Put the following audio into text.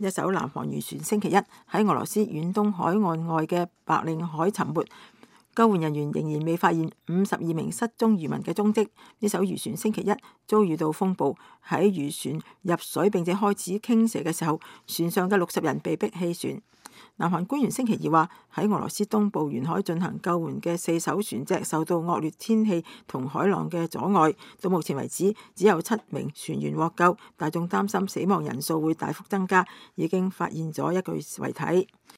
一艘南韓漁船星期一喺俄羅斯遠東海岸外嘅白令海沉沒，救援人員仍然未發現52名失蹤漁民嘅蹤跡。呢艘漁船星期一遭遇到風暴，喺漁船入水並且開始傾斜嘅時候，船上嘅60人被迫棄船。南韓官員星期二話，喺俄羅斯東部沿海進行救援嘅4艘船隻受到惡劣天氣同海浪嘅阻礙，到目前為止只有7名船員獲救，大眾擔心死亡人數會大幅增加，已經發現咗一具遺體。